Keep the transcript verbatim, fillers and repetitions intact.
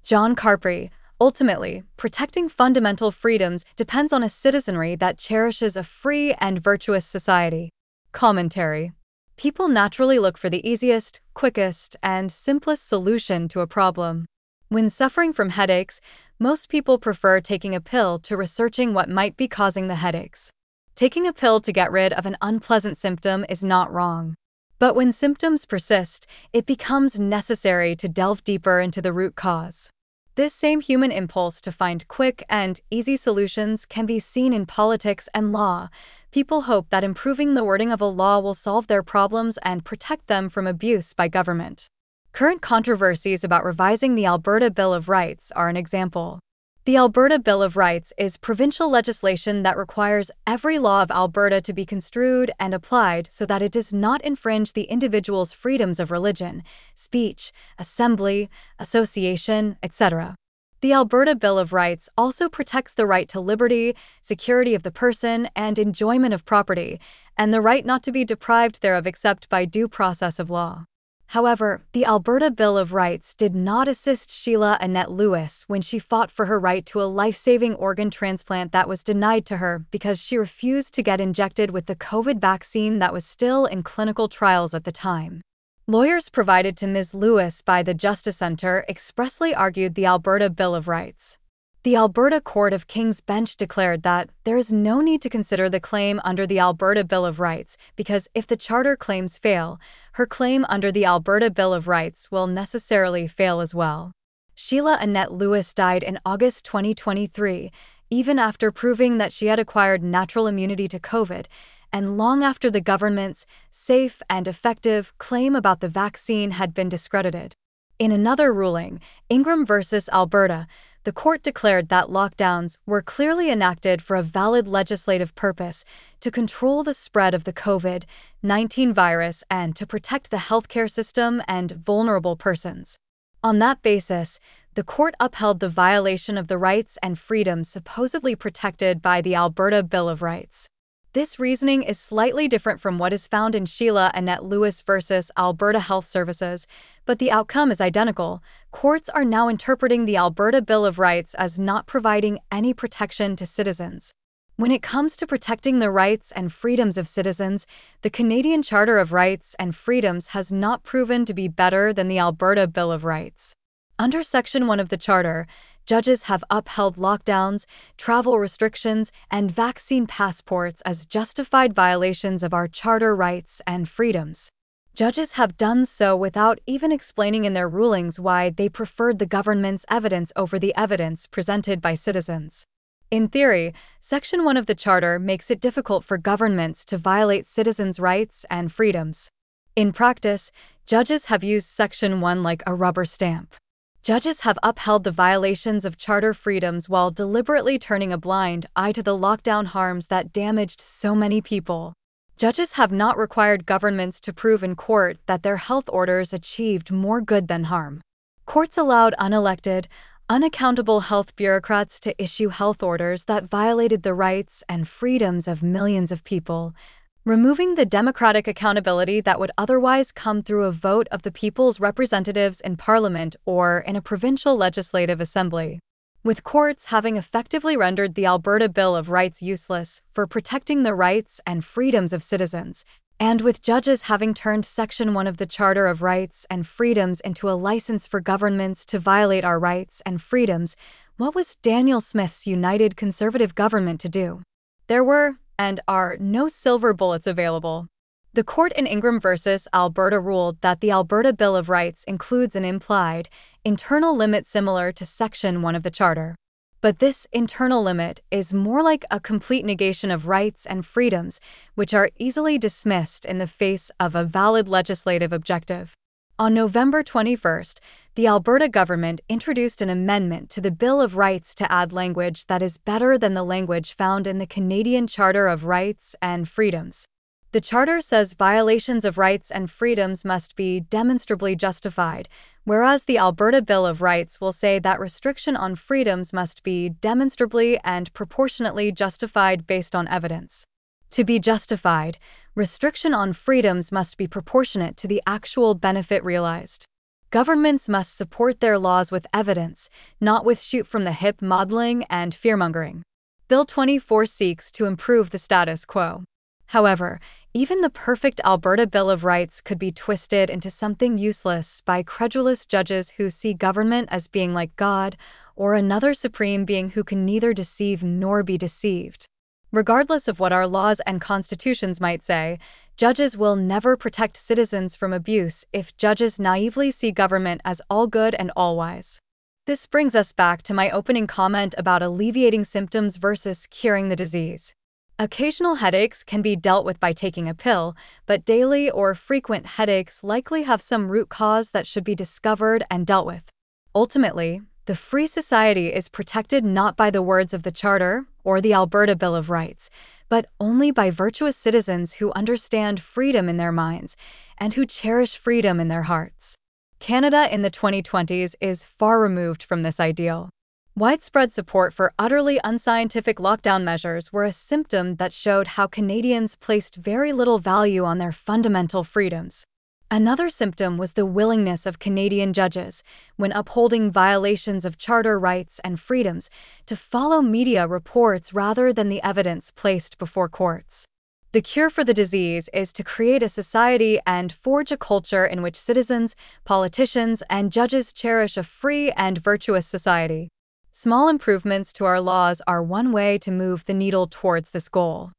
John Carpry. Ultimately, protecting fundamental freedoms depends on a citizenry that cherishes a free and virtuous society. Commentary. People naturally look for the easiest, quickest, and simplest solution to a problem. When suffering from headaches, most people prefer taking a pill to researching what might be causing the headaches. Taking a pill to get rid of an unpleasant symptom is not wrong. But when symptoms persist, it becomes necessary to delve deeper into the root cause. This same human impulse to find quick and easy solutions can be seen in politics and law. People hope that improving the wording of a law will solve their problems and protect them from abuse by government. Current controversies about revising the Alberta Bill of Rights are an example. The Alberta Bill of Rights is provincial legislation that requires every law of Alberta to be construed and applied so that it does not infringe the individual's freedoms of religion, speech, assembly, association, et cetera. The Alberta Bill of Rights also protects the right to liberty, security of the person, and enjoyment of property, and the right not to be deprived thereof except by due process of law. However, the Alberta Bill of Rights did not assist Sheila Annette Lewis when she fought for her right to a life-saving organ transplant that was denied to her because she refused to get injected with the COVID vaccine that was still in clinical trials at the time. Lawyers provided to Miz Lewis by the Justice Centre expressly argued the Alberta Bill of Rights. The Alberta Court of King's Bench declared that there is no need to consider the claim under the Alberta Bill of Rights because if the charter claims fail, her claim under the Alberta Bill of Rights will necessarily fail as well. Sheila Annette Lewis died in August twenty twenty-three, even after proving that she had acquired natural immunity to COVID, and long after the government's safe and effective claim about the vaccine had been discredited. In another ruling, Ingram versus Alberta, the court declared that lockdowns were clearly enacted for a valid legislative purpose to control the spread of the COVID nineteen virus and to protect the healthcare system and vulnerable persons. On that basis, the court upheld the violation of the rights and freedoms supposedly protected by the Alberta Bill of Rights. This reasoning is slightly different from what is found in Sheila Annette Lewis versus Alberta Health Services, but the outcome is identical. Courts are now interpreting the Alberta Bill of Rights as not providing any protection to citizens. When it comes to protecting the rights and freedoms of citizens, the Canadian Charter of Rights and Freedoms has not proven to be better than the Alberta Bill of Rights. Under Section one of the Charter, judges have upheld lockdowns, travel restrictions, and vaccine passports as justified violations of our charter rights and freedoms. Judges have done so without even explaining in their rulings why they preferred the government's evidence over the evidence presented by citizens. In theory, Section one of the Charter makes it difficult for governments to violate citizens' rights and freedoms. In practice, judges have used Section one like a rubber stamp. Judges have upheld the violations of charter freedoms while deliberately turning a blind eye to the lockdown harms that damaged so many people. Judges have not required governments to prove in court that their health orders achieved more good than harm. Courts allowed unelected, unaccountable health bureaucrats to issue health orders that violated the rights and freedoms of millions of people, removing the democratic accountability that would otherwise come through a vote of the people's representatives in Parliament or in a provincial legislative assembly. With courts having effectively rendered the Alberta Bill of Rights useless for protecting the rights and freedoms of citizens, and with judges having turned Section one of the Charter of Rights and Freedoms into a license for governments to violate our rights and freedoms, what was Daniel Smith's United Conservative government to do? There were, and are, no silver bullets available. The court in Ingram versus Alberta ruled that the Alberta Bill of Rights includes an implied, internal limit similar to Section one of the Charter. But this internal limit is more like a complete negation of rights and freedoms, which are easily dismissed in the face of a valid legislative objective. On November twenty-first, the Alberta government introduced an amendment to the Bill of Rights to add language that is better than the language found in the Canadian Charter of Rights and Freedoms. The Charter says violations of rights and freedoms must be demonstrably justified, whereas the Alberta Bill of Rights will say that restriction on freedoms must be demonstrably and proportionately justified based on evidence. To be justified, restriction on freedoms must be proportionate to the actual benefit realized. Governments must support their laws with evidence, not with shoot-from-the-hip modeling and fearmongering. Bill twenty-four seeks to improve the status quo. However, even the perfect Alberta Bill of Rights could be twisted into something useless by credulous judges who see government as being like God, or another supreme being who can neither deceive nor be deceived. Regardless of what our laws and constitutions might say, judges will never protect citizens from abuse if judges naively see government as all good and all-wise. This brings us back to my opening comment about alleviating symptoms versus curing the disease. Occasional headaches can be dealt with by taking a pill, but daily or frequent headaches likely have some root cause that should be discovered and dealt with. Ultimately, the Free Society is protected not by the words of the Charter or the Alberta Bill of Rights, but only by virtuous citizens who understand freedom in their minds and who cherish freedom in their hearts. Canada in the twenty twenties is far removed from this ideal. Widespread support for utterly unscientific lockdown measures were a symptom that showed how Canadians placed very little value on their fundamental freedoms. Another symptom was the willingness of Canadian judges, when upholding violations of charter rights and freedoms, to follow media reports rather than the evidence placed before courts. The cure for the disease is to create a society and forge a culture in which citizens, politicians, and judges cherish a free and virtuous society. Small improvements to our laws are one way to move the needle towards this goal.